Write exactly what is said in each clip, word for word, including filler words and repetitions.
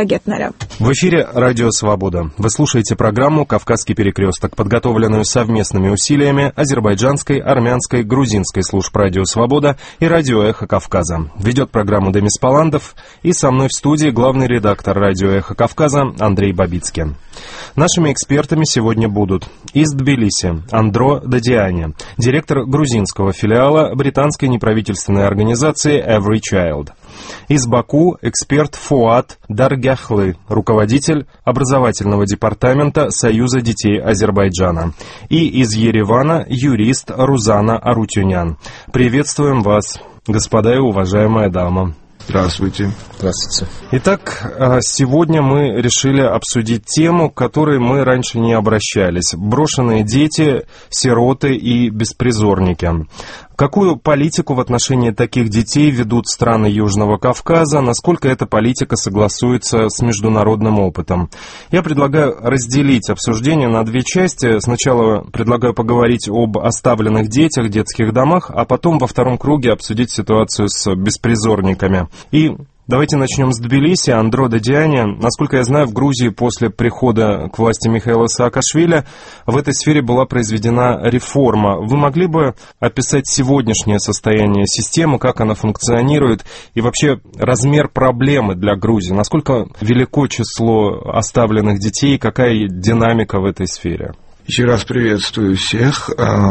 Гетнера. В эфире «Радио Свобода». Вы слушаете программу «Кавказский перекресток», подготовленную совместными усилиями азербайджанской, армянской, грузинской служб «Радио Свобода» и «Радио Эхо Кавказа». Ведет программу Демис Паландов, и со мной в студии главный редактор «Радио Эхо Кавказа» Андрей Бабицкий. Нашими экспертами сегодня будут из Тбилиси Андро Дадиани, директор грузинского филиала британской неправительственной организации Every Child. Из Баку эксперт Фуат Даргяхлы, руководитель образовательного департамента Союза детей Азербайджана. И из Еревана юрист Рузана Арутюнян. Приветствуем вас, господа и уважаемая дама. Здравствуйте. Здравствуйте. Итак, сегодня мы решили обсудить тему, к которой мы раньше не обращались. Брошенные дети, сироты и беспризорники. Какую политику в отношении таких детей ведут страны Южного Кавказа? Насколько эта политика согласуется с международным опытом? Я предлагаю разделить обсуждение на две части. Сначала предлагаю поговорить об оставленных детях, детских домах, а потом во втором круге обсудить ситуацию с беспризорниками. И давайте начнем с Тбилиси. Андро Дадиани. Насколько я знаю, в Грузии после прихода к власти Михаила Саакашвили в этой сфере была произведена реформа. Вы могли бы описать сегодняшнее состояние системы, как она функционирует и вообще размер проблемы для Грузии? Насколько велико число оставленных детей, какая динамика в этой сфере? Еще раз приветствую всех.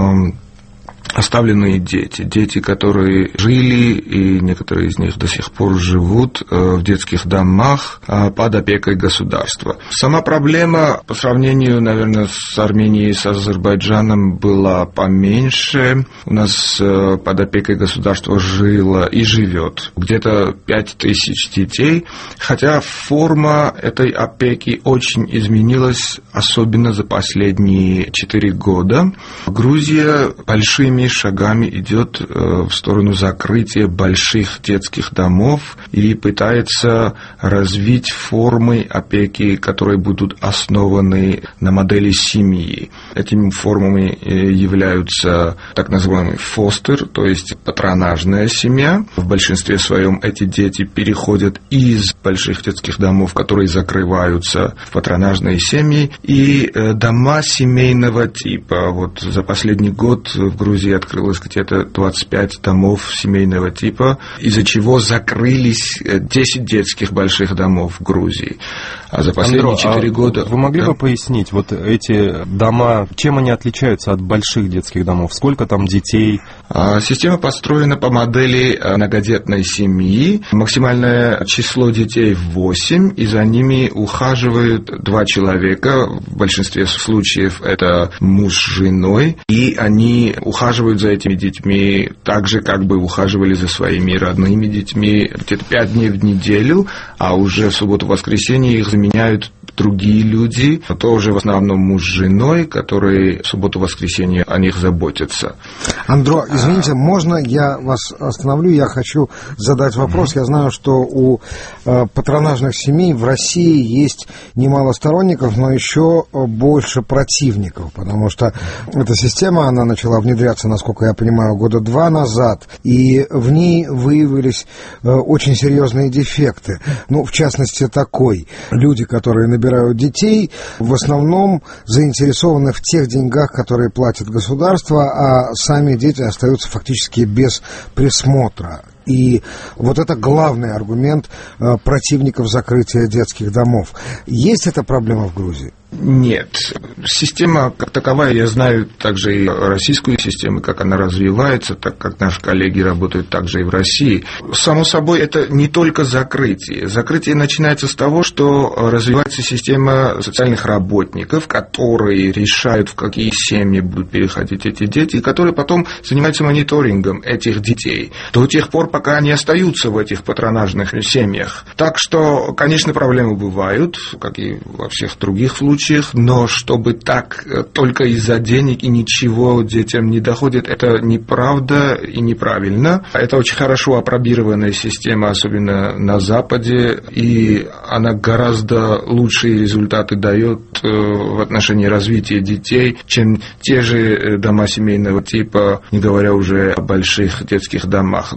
Оставленные дети, дети, которые жили, и некоторые из них до сих пор живут в детских домах под опекой государства. Сама проблема по сравнению, наверное, с Арменией, с Азербайджаном была поменьше. У нас под опекой государства жило и живет где-то пять тысяч детей, хотя форма этой опеки очень изменилась, особенно за последние четыре года. Грузия большими шагами идет в сторону закрытия больших детских домов и пытается развить формы опеки, которые будут основаны на модели семьи. Этими формами являются так называемый фостер, то есть патронажная семья. В большинстве своем эти дети переходят из больших детских домов, которые закрываются, в патронажные семьи, и дома семейного типа. Вот за последний год в Грузии открылось где-то двадцать пять домов семейного типа, из-за чего закрылись десять детских больших домов в Грузии. А за последние четыре года... Вы могли да? бы пояснить, вот эти дома, чем они отличаются от больших детских домов? Сколько там детей? Система построена по модели многодетной семьи. Максимальное число детей восемь, и за ними ухаживают два человека. В большинстве случаев это муж с женой, и они ухаживают за этими детьми так же, как бы ухаживали за своими родными детьми, где-то пять дней в неделю, а уже в субботу-воскресенье их заменяют другие люди, тоже в основном муж с женой, которые в субботу-воскресенье о них заботятся. Андро, извините, а... можно я вас остановлю? Я хочу задать вопрос. Mm-hmm. Я знаю, что у э, патронажных семей в России есть немало сторонников, но еще больше противников, потому что эта система, она начала внедряться, насколько я понимаю, года два назад, и в ней выявились э, очень серьезные дефекты. Ну, в частности, такой. Люди, которые набирают детей, в основном заинтересованы в тех деньгах, которые платит государство, а сами дети остаются фактически без присмотра. И вот это главный аргумент э, противников закрытия детских домов. Есть эта проблема в Грузии? Нет. Система как таковая, я знаю также и российскую систему, как она развивается, так как наши коллеги работают также и в России. Само собой, это не только закрытие. Закрытие начинается с того, что развивается система социальных работников, которые решают, в какие семьи будут переходить эти дети, и которые потом занимаются мониторингом этих детей до тех пор, пока они остаются в этих патронажных семьях. Так что, конечно, проблемы бывают, как и во всех других случаях, но чтобы так только из-за денег и ничего детям не доходит, это неправда и неправильно. Это очень хорошо апробированная система, особенно на Западе, и она гораздо лучшие результаты дает в отношении развития детей, чем те же дома семейного типа, не говоря уже о больших детских домах. Ну,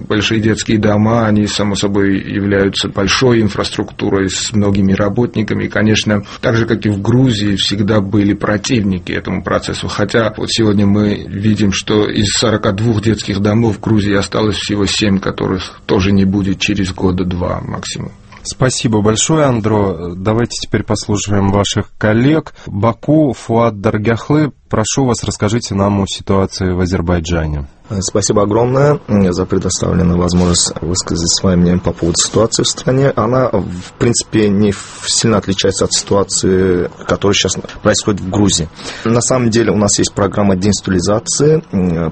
большие детские дома, они, само собой, являются большой инфраструктурой с многими работниками. И, конечно, так же, как и в Грузии, всегда были противники этому процессу. Хотя вот сегодня мы видим, что из сорока двух детских домов в Грузии осталось всего семь, которых тоже не будет через года два максимум. Спасибо большое, Андро. Давайте теперь послушаем ваших коллег. Баку, Фуат Даргяхлы, прошу вас, расскажите нам о ситуации в Азербайджане. Спасибо огромное за предоставленную возможность высказать свое мнение по поводу ситуации в стране. Она, в принципе, не сильно отличается от ситуации, которая сейчас происходит в Грузии. На самом деле у нас есть программа деинституализации.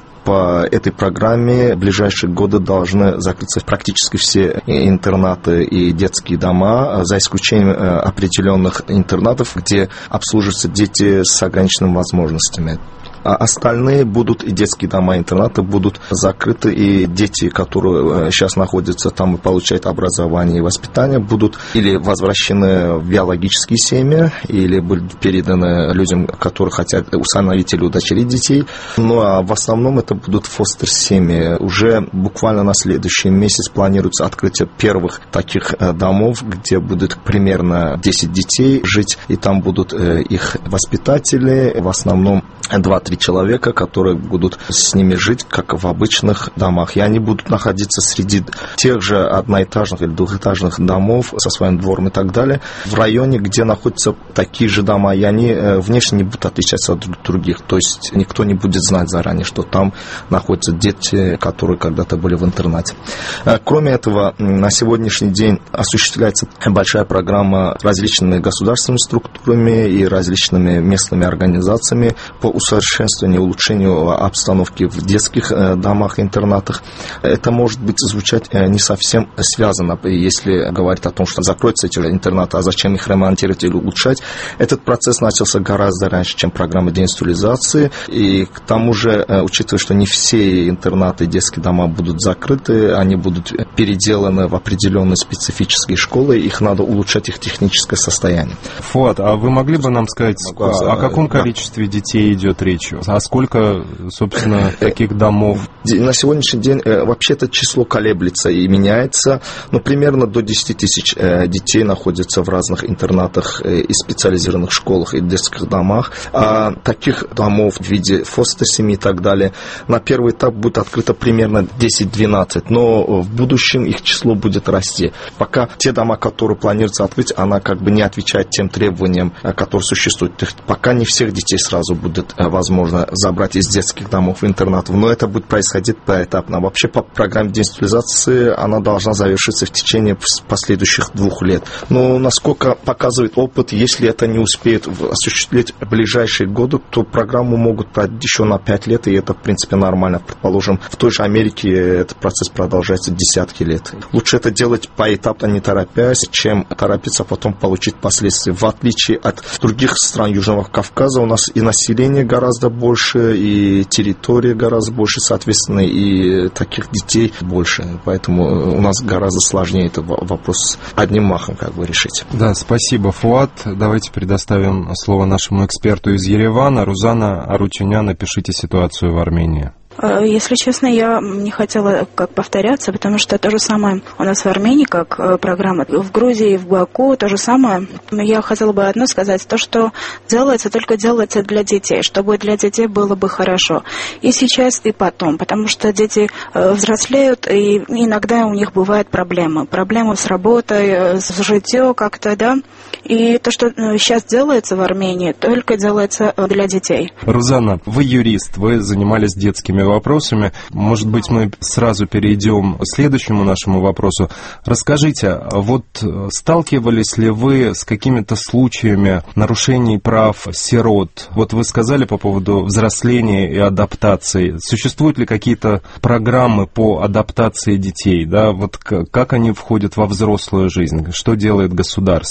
По этой программе в ближайшие годы должны закрыться практически все интернаты и детские дома, за исключением определенных интернатов, где обслуживаются дети с ограниченными возможностями. А остальные будут, и детские дома, и интернаты будут закрыты, и дети, которые сейчас находятся там и получают образование и воспитание, будут или возвращены в биологические семьи, или будут переданы людям, которые хотят усыновить или удочерить детей. Ну а в основном это будут фостер-семьи. Уже буквально на следующий месяц планируется открытие первых таких домов, где будет примерно десять детей жить, и там будут их воспитатели, в основном два-три человека, которые будут с ними жить, как в обычных домах. И они будут находиться среди тех же одноэтажных или двухэтажных домов со своим двором и так далее, в районе, где находятся такие же дома, и они внешне не будут отличаться от других. То есть никто не будет знать заранее, что там находятся дети, которые когда-то были в интернате. Кроме этого, на сегодняшний день осуществляется большая программа различными государственными структурами и различными местными организациями по усовершенствованию, улучшению обстановки в детских домах и интернатах. Это может быть звучать не совсем связано, если говорить о том, что закроются эти интернаты, а зачем их ремонтировать или улучшать. Этот процесс начался гораздо раньше, чем программа деинституализации, и к тому же, учитывая, что не все интернаты и детские дома будут закрыты, они будут переделаны в определенные специфические школы, их надо улучшать, их техническое состояние. Фуат, а вы могли бы нам сказать, о каком количестве детей идет речь? А сколько, собственно, таких домов? На сегодняшний день вообще это число колеблется и меняется, но примерно до десяти тысяч детей находятся в разных интернатах и специализированных школах и детских домах. А таких домов в виде фостер-семьи и так далее на первый этап будет открыто примерно десять-двенадцать, но в будущем их число будет расти. Пока те дома, которые планируется открыть, она как бы не отвечает тем требованиям, которые существуют. Пока не всех детей сразу будет возможно забрать из детских домов в интернатов, но это будет происходить поэтапно. Вообще по программе деинституализации она должна завершиться в течение последующих двух лет. Но насколько показывает опыт, если это не успеет осуществить в ближайшие годы, то программу могут продлить еще на пять лет, и это в принципе нормально. Предположим, в той же Америке этот процесс продолжается десятки лет. Лучше это делать поэтапно, не торопясь, чем торопиться, а потом получить последствия. В отличие от других стран Южного Кавказа, у нас и население гораздо больше, и территория гораздо больше, соответственно, и таких детей больше. Поэтому у нас гораздо сложнее этот вопрос одним махом как бы решить. Да, спасибо, Фуат. Давайте предоставим слово нашему эксперту из Еревана. Рузана Арутюнян, напишите ситуацию в Армении. Если честно, я не хотела как повторяться, потому что то же самое у нас в Армении, как программа в Грузии, в Баку, то же самое. Я хотела бы одно сказать, то, что делается, только делается для детей, чтобы для детей было бы хорошо. И сейчас, и потом, потому что дети взрослеют, и иногда у них бывают проблемы. Проблемы с работой, с житьем как-то, да. И то, что сейчас делается в Армении, только делается для детей. Рузана, вы юрист, вы занимались детскими вопросами. Может быть, мы сразу перейдем к следующему нашему вопросу. Расскажите, вот сталкивались ли вы с какими-то случаями нарушений прав сирот? Вот вы сказали по поводу взросления и адаптации. Существуют ли какие-то программы по адаптации детей? Да? Вот как они входят во взрослую жизнь? Что делает государство?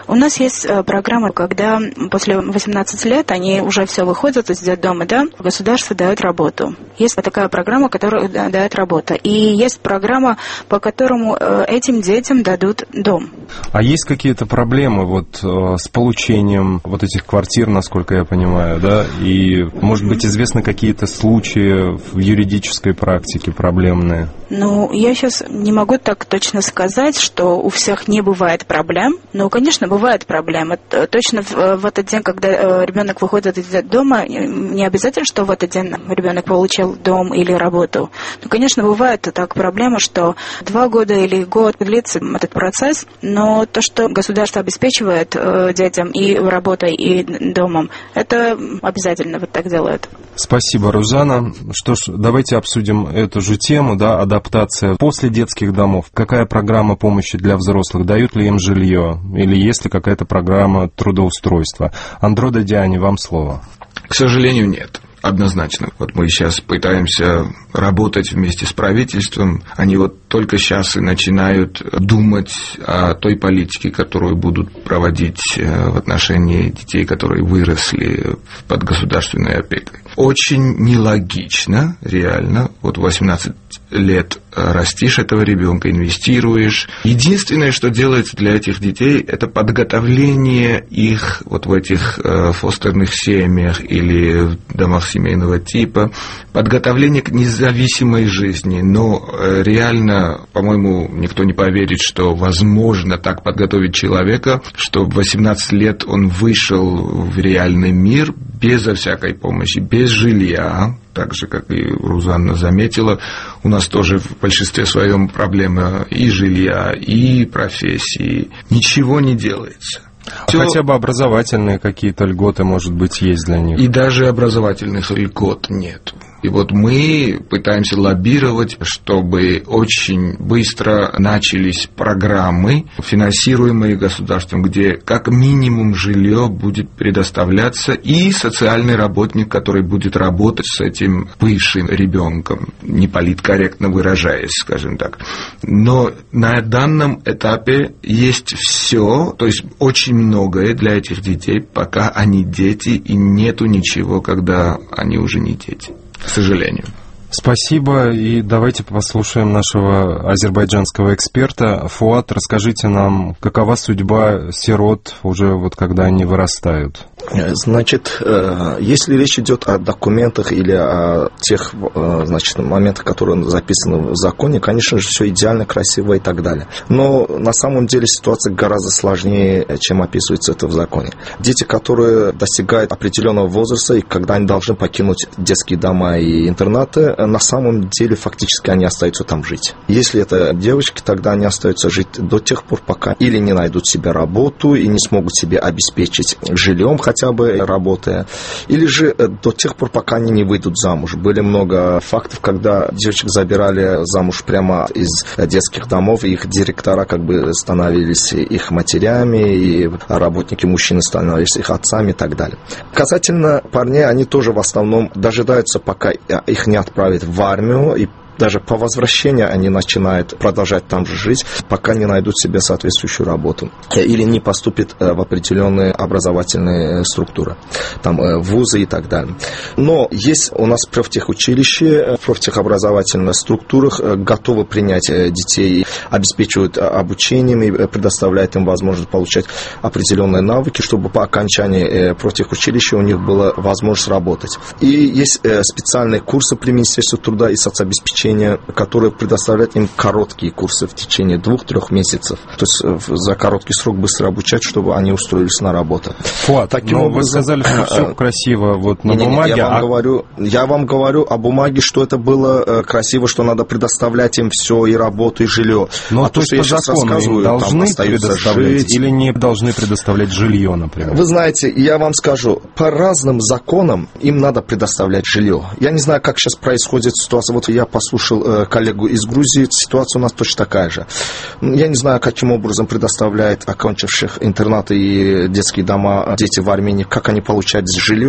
У нас есть программа, когда после восемнадцати лет они уже все выходят из детдома, да, государство дает работу. Есть такая программа, которая дает работу. И есть программа, по которому этим детям дадут дом. А есть какие-то проблемы вот с получением вот этих квартир, насколько я понимаю, да? И, может быть, известны какие-то случаи в юридической практике проблемные? Ну, я сейчас не могу так точно сказать, что у всех не бывает проблем. Но, конечно, бывают проблемы. Точно в, в этот день, когда ребенок выходит из дома, не обязательно, что в этот день ребенок получил дом или работу. Ну, конечно, бывает так проблема, что два года или год длится этот процесс, но то, что государство обеспечивает э, детям и работой, и домом, это обязательно вот так делает. Спасибо, Рузана. Что ж, давайте обсудим эту же тему, да, адаптация после детских домов. Какая программа помощи для взрослых? Дают ли им жилье? Или есть ли какая-то программа трудоустройства? Андро Дадиани, вам слово. К сожалению, нет. Однозначно. Вот мы сейчас пытаемся работать вместе с правительством. Они вот только сейчас и начинают думать о той политике, которую будут проводить в отношении детей, которые выросли под государственной опекой. Очень нелогично, реально. Вот восемнадцать лет растишь этого ребенка, инвестируешь. Единственное, что делается для этих детей, это подготовление их вот в этих фостерных семьях или домах семейного типа, подготовление к независимой жизни. Но реально, по-моему, никто не поверит, что возможно так подготовить человека, что в восемнадцать лет он вышел в реальный мир безо всякой помощи, без жилья. Так же, как и Рузанна заметила, у нас тоже в большинстве своем проблема и жилья, и профессии. Ничего не делается. А Всё... Хотя бы образовательные какие-то льготы, может быть, есть для них? И даже образовательных льгот нет. И вот мы пытаемся лоббировать, чтобы очень быстро начались программы, финансируемые государством, где как минимум жилье будет предоставляться, и социальный работник, который будет работать с этим бывшим ребенком, не политкорректно выражаясь, скажем так. Но на данном этапе есть все, то есть очень многое для этих детей, пока они дети, и нету ничего, когда они уже не дети. К сожалению. Спасибо, и давайте послушаем нашего азербайджанского эксперта. Фуат, расскажите нам, какова судьба сирот уже вот когда они вырастают? Значит, если речь идет о документах или о тех, значит, моментах, которые записаны в законе, конечно же, все идеально, красиво и так далее. Но на самом деле ситуация гораздо сложнее, чем описывается это в законе. Дети, которые достигают определенного возраста, и когда они должны покинуть детские дома и интернаты, на самом деле фактически они остаются там жить. Если это девочки, тогда они остаются жить до тех пор, пока или не найдут себе работу и не смогут себе обеспечить жильем, хотя бы работая, или же до тех пор, пока они не выйдут замуж. Были много фактов, когда девочек забирали замуж прямо из детских домов, и их директора как бы становились их матерями, и работники мужчины становились их отцами и так далее. Касательно парней, они тоже в основном дожидаются, пока их не отправят в армию, и даже по возвращении они начинают продолжать там же жить, пока не найдут себе соответствующую работу или не поступят в определенные образовательные структуры, там вузы и так далее. Но есть у нас профтехучилища, в профтехобразовательных структурах готовы принять детей, обеспечивают обучением и предоставляют им возможность получать определенные навыки, чтобы по окончании профтехучилища у них была возможность работать. И есть специальные курсы при Министерстве труда и соцобеспечения, которые предоставляют им короткие курсы в течение двух-трех месяцев. То есть за короткий срок быстро обучать, чтобы они устроились на работу. Фуат, Таким но образом, вы сказали, что все красиво вот на не, бумаге. Не, я, вам а... говорю, я вам говорю о бумаге, что это было красиво, что надо предоставлять им все, и работу, и жилье. Но а то, что я сейчас рассказываю, должны предоставлять жить. Или не должны предоставлять жилье, например? Вы знаете, я вам скажу, по разным законам им надо предоставлять жилье. Я не знаю, как сейчас происходит ситуация. Вот я послушал слушал коллегу из Грузии, ситуация у нас точно такая же. Я не знаю, каким образом предоставляет окончивших интернаты и детские дома дети в Армении, как они получают жилье, я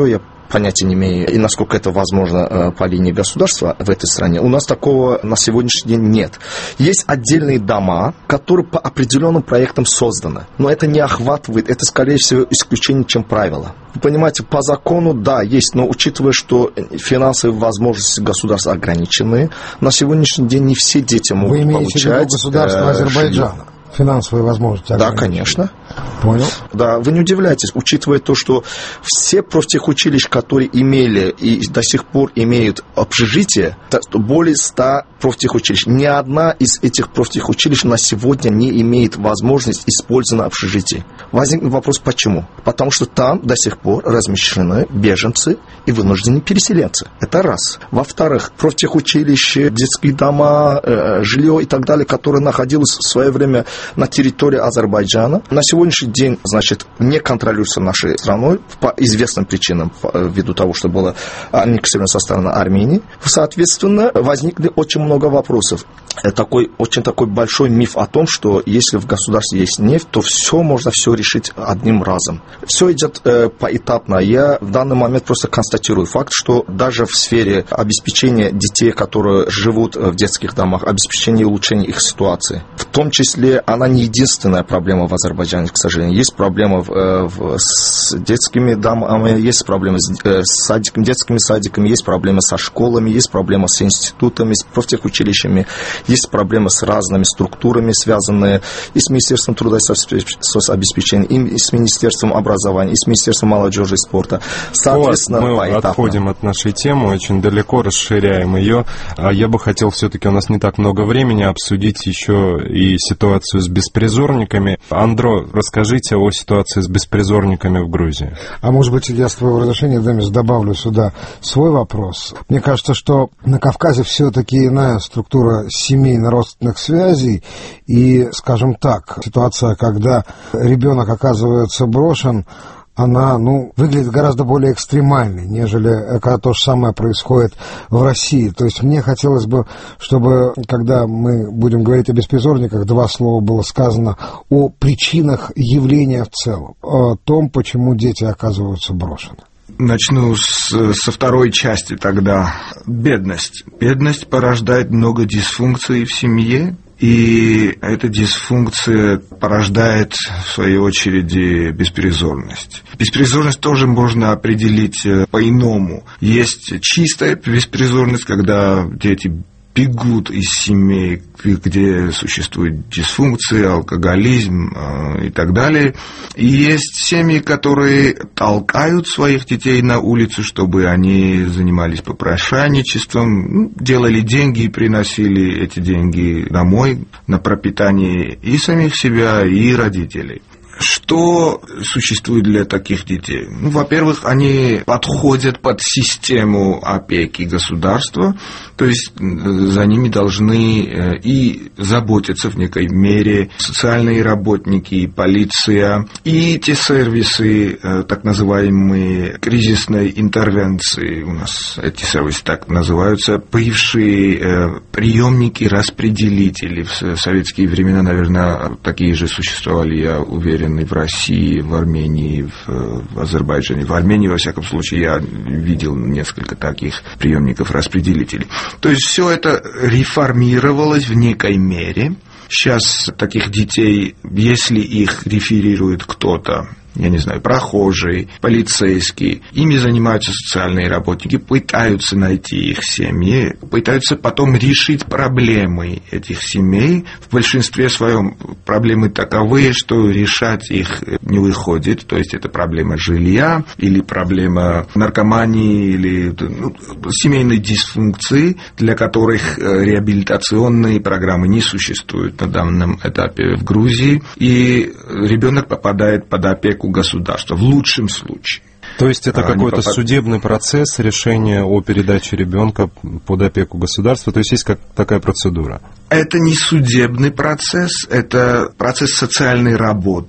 понятия не имею, и насколько это возможно по линии государства в этой стране. У нас такого на сегодняшний день нет. Есть отдельные дома, которые по определенным проектам созданы, но это не охватывает, это, скорее всего, исключение, чем правило. Вы понимаете, по закону, да, есть, но учитывая, что финансовые возможности государства ограничены, на сегодняшний день не все дети могут получать... Вы имеете в виду государство Азербайджана? Финансовые возможности. Да, конечно. Понял. Да, вы не удивляйтесь, учитывая то, что все профтехучилища, которые имели и до сих пор имеют общежитие, более ста профтехучилищ. Ни одна из этих профтехучилищ на сегодня не имеет возможности использовать общежитие. Возникнет вопрос, почему? Потому что там до сих пор размещены беженцы и вынужденные переселенцы. Это раз. Во-вторых, профтехучилища, детские дома, э, жилье и так далее, которое находилось в свое время на территории Азербайджана, на сегодняшний день, значит, не контролируется нашей страной по известным причинам, ввиду того, что было аннексировано со стороны Армении. Соответственно, возникли очень много вопросов. Такой, очень такой большой миф о том, что если в государстве есть нефть, то все можно все решить одним разом. Все идет э, поэтапно. Я в данный момент просто констатирую факт, что даже в сфере обеспечения детей, которые живут в детских домах, обеспечения и улучшения их ситуации, в том числе она не единственная проблема в Азербайджане, к сожалению. Есть проблема в, в, с детскими домами, есть проблемы с, с садиками, детскими садиками, есть проблемы со школами, есть проблемы с институтами, с профтехучилищами, есть проблемы с разными структурами, связанные и с Министерством труда и соцобеспечения, и с Министерством образования, и с Министерством молодежи и спорта. Соответственно, вот, мы поэтапно. Отходим от нашей темы, очень далеко расширяем ее. Я бы хотел, все-таки у нас не так много времени, обсудить еще и ситуацию с беспризорниками. Андро, расскажите о ситуации с беспризорниками в Грузии. А может быть, я с твоего разрешения, Демис, добавлю сюда свой вопрос. Мне кажется, что на Кавказе все-таки иная структура семейно-родственных связей, и, скажем так, ситуация, когда ребенок оказывается брошен, она, ну, выглядит гораздо более экстремальной, нежели когда то же самое происходит в России. То есть мне хотелось бы, чтобы, когда мы будем говорить о беспризорниках, два слова было сказано о причинах явления в целом, о том, почему дети оказываются брошены. Начну с, со второй части тогда. Бедность. Бедность порождает много дисфункций в семье, и эта дисфункция порождает, в своей очереди, беспризорность. Беспризорность тоже можно определить по-иному. Есть чистая беспризорность, когда дети бегут из семей, где существует дисфункция, алкоголизм э, и так далее. И есть семьи, которые толкают своих детей на улицу, чтобы они занимались попрошайничеством, делали деньги и приносили эти деньги домой на пропитание и самих себя, и родителей. Что существует для таких детей? Ну, во-первых, они подходят под систему опеки государства, то есть за ними должны и заботиться в некой мере социальные работники, и полиция, и те сервисы, так называемые кризисной интервенции, у нас эти сервисы так называются, бывшие приемники, распределители. В советские времена, наверное, такие же существовали, я уверен, в России, в Армении, в Азербайджане. В Армении, во всяком случае, я видел несколько таких приемников-распределителей. То есть все это реформировалось в некой мере. Сейчас таких детей, если их реферирует кто-то, я не знаю, прохожие, полицейские, ими занимаются социальные работники, пытаются найти их семьи, пытаются потом решить проблемы этих семей. В большинстве своем проблемы таковы, что решать их не выходит, то есть это проблема жилья, или проблема наркомании, или ну, семейной дисфункции, для которых реабилитационные программы не существуют на данном этапе в Грузии, и ребенок попадает под опеку государства, в лучшем случае. То есть это какой-то попад... судебный процесс решения о передаче ребенка под опеку государства, то есть есть как такая процедура? Это не судебный процесс, это процесс социальной работы,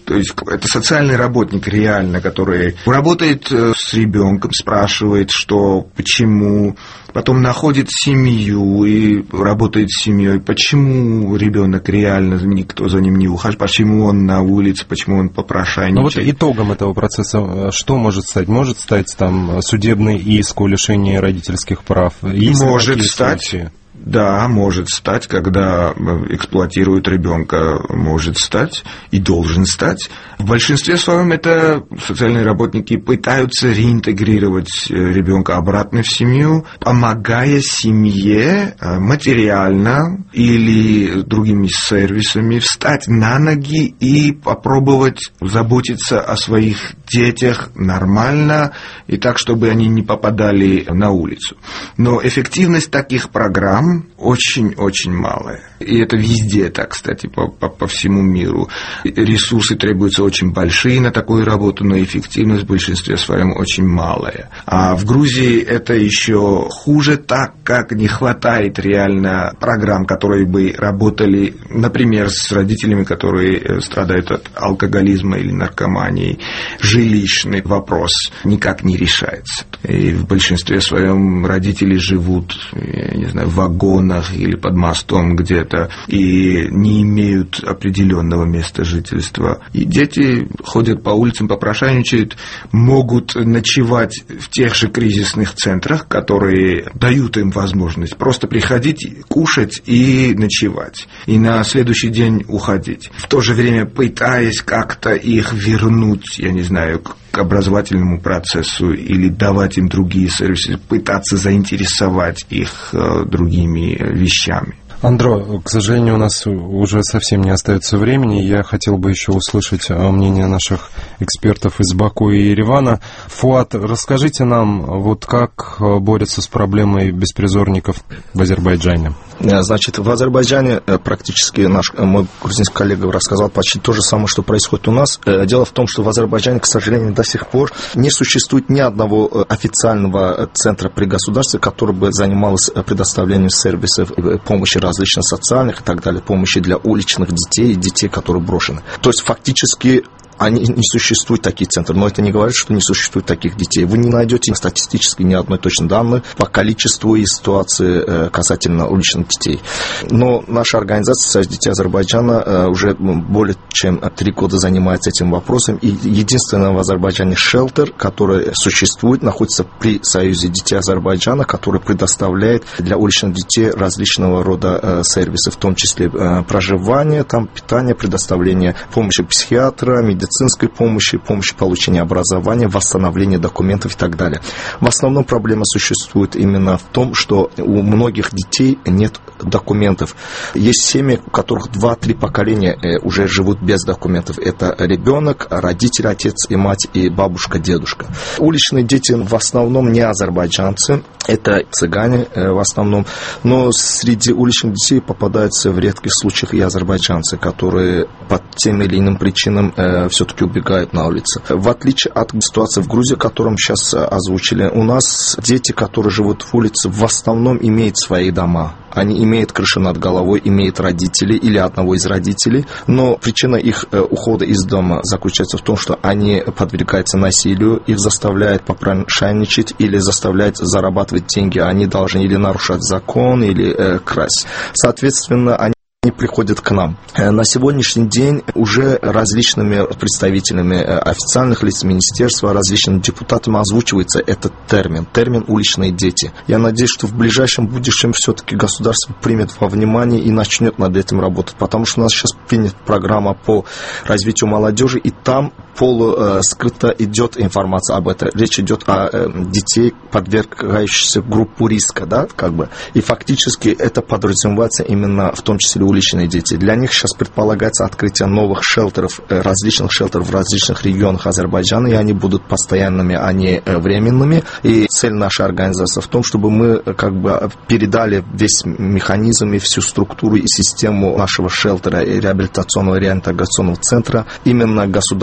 То есть это социальный работник реально, который работает с ребенком, спрашивает, что, почему, потом находит семью и работает с семьей, почему ребенок реально, никто за ним не ухаживает, почему он на улице, почему он попрошайничает. Ну вот итогом этого процесса что может стать? Может стать там судебный иск о лишении родительских прав? Есть может стать. Случаи? Да, может стать, когда эксплуатируют ребенка, может стать и должен стать. В большинстве своем это социальные работники пытаются реинтегрировать ребенка обратно в семью, помогая семье материально или другими сервисами встать на ноги и попробовать заботиться о своих детях нормально и так, чтобы они не попадали на улицу. Но эффективность таких программ очень-очень малая. И это везде так, кстати, по, по, по всему миру. Ресурсы требуются очень большие на такую работу, но эффективность в большинстве своем очень малая. А в Грузии это еще хуже, так как не хватает реально программ, которые бы работали, например, с родителями, которые страдают от алкоголизма или наркомании. Жилищный вопрос никак не решается. И в большинстве своем родители живут, я не знаю, в вагонах или под мостом где-то и не имеют определенного места жительства. И дети ходят по улицам, попрошайничают, могут ночевать в тех же кризисных центрах, которые дают им возможность просто приходить, кушать и ночевать. И на следующий день уходить. В то же время пытаясь как-то их вернуть, я не знаю, к образовательному процессу или давать им другие сервисы, пытаться заинтересовать их другими вещами. Андро, к сожалению, у нас уже совсем не остается времени. Я хотел бы еще услышать мнение наших экспертов из Баку и Еревана. Фуат, расскажите нам, вот как борются с проблемой беспризорников в Азербайджане? Значит, в Азербайджане практически наш мой грузинский коллега рассказал почти то же самое, что происходит у нас. Дело в том, что в Азербайджане, к сожалению, до сих пор не существует ни одного официального центра при государстве, который бы занимался предоставлением сервисов помощи различных социальных и так далее, помощи для уличных детей и детей, которые брошены. То есть фактически они не существуют, такие центры, но это не говорит, что не существует таких детей. Вы не найдете статистически ни одной точной данной по количеству и ситуации касательно уличных детей. Но наша организация «Союз детей Азербайджана» уже более чем три года занимается этим вопросом. И единственный в Азербайджане шелтер, который существует, находится при Союзе детей Азербайджана, который предоставляет для уличных детей различного рода сервисы, в том числе проживание, там, питание, предоставление помощи психиатра, медицинской медицинской помощи, помощи получения образования, восстановления документов и так далее. В основном проблема существует именно в том, что у многих детей нет документов. Есть семьи, у которых два-три поколения уже живут без документов. Это ребенок, родитель, отец и мать, и бабушка, дедушка. Уличные дети в основном не азербайджанцы, это цыгане в основном, но среди уличных детей попадаются в редких случаях и азербайджанцы, которые по тем или иным причинам все-таки убегают на улице. В отличие от ситуации в Грузии, которую сейчас озвучили, у нас дети, которые живут в улице, в основном имеют свои дома. Они имеют крышу над головой, имеют родителей или одного из родителей, но причина их ухода из дома заключается в том, что они подвергаются насилию, их заставляют попрошайничать или заставляют зарабатывать деньги. Они должны или нарушать закон, или э, красть. Соответственно, они Они приходят к нам. На сегодняшний день уже различными представителями официальных лиц министерства, различными депутатами озвучивается этот термин, термин «уличные дети». Я надеюсь, что в ближайшем будущем все-таки государство примет во внимание и начнет над этим работать, потому что у нас сейчас принята программа по развитию молодежи, и там полускрыто идет информация об этом. Речь идет о детей, подвергающихся группу риска, да, как бы. И фактически это подразумевается именно в том числе уличные дети. Для них сейчас предполагается открытие новых шелтеров, различных шелтеров в различных регионах Азербайджана, и они будут постоянными, а не временными. И цель нашей организации в том, чтобы мы как бы передали весь механизм и всю структуру и систему нашего шелтера и реабилитационного реинтеграционного центра именно государству. И наша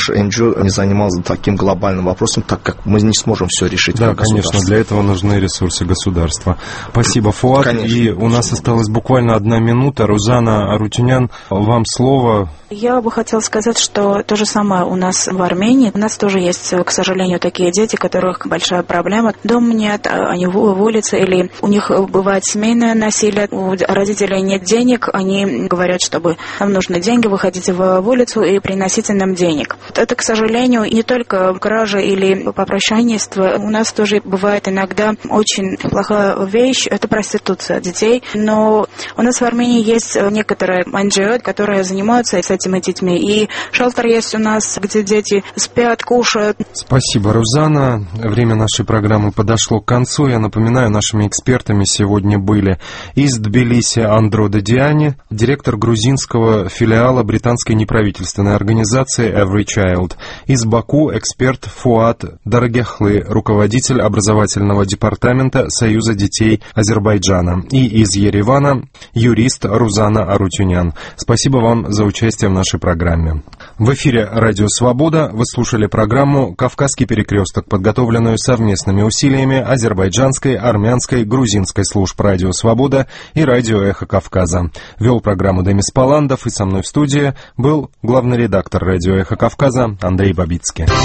наш эн джи о не занимался таким глобальным вопросом, так как мы не сможем все решить. Да, конечно, для этого нужны ресурсы государства. Спасибо, Фуат. Конечно, и у нас осталась буквально одна минута. Рузана Арутюнян, вам слово. Я бы хотела сказать, что то же самое у нас в Армении. У нас тоже есть, к сожалению, такие дети, у которых большая проблема. Дома нет, они в улице, или у них бывает семейное насилие, у родителей нет денег, они говорят, чтобы нам нужны деньги, выходите в улицу и приносите нам денег. Это, к сожалению, не только кража или попрощайничество. У нас тоже бывает иногда очень плохая вещь, это проституция детей. Но у нас в Армении есть некоторые эн джи о, которые занимаются с этими детьми. И шелтер есть у нас, где дети спят, кушают. Спасибо, Рузана. Время нашей программы подошло к концу. Я напоминаю, нашими экспертами сегодня были из Тбилиси Андро Дадиани, директор грузинского филиала британской неправительственной организации Every Child. Из Баку эксперт Фуат Дарагехлы, руководитель образовательного департамента Союза детей Азербайджана. И из Еревана юрист Рузана Арутюнян. Спасибо вам за участие в нашей программе. В эфире «Радио Свобода» вы слушали программу «Кавказский перекресток», подготовленную совместными усилиями азербайджанской, армянской, грузинской служб «Радио Свобода» и «Радио Эхо Кавказа». Вел программу Демис Паландов, и со мной в студии был главный редактор «Радио Эхо Кавказа» Андрей Бабицкий.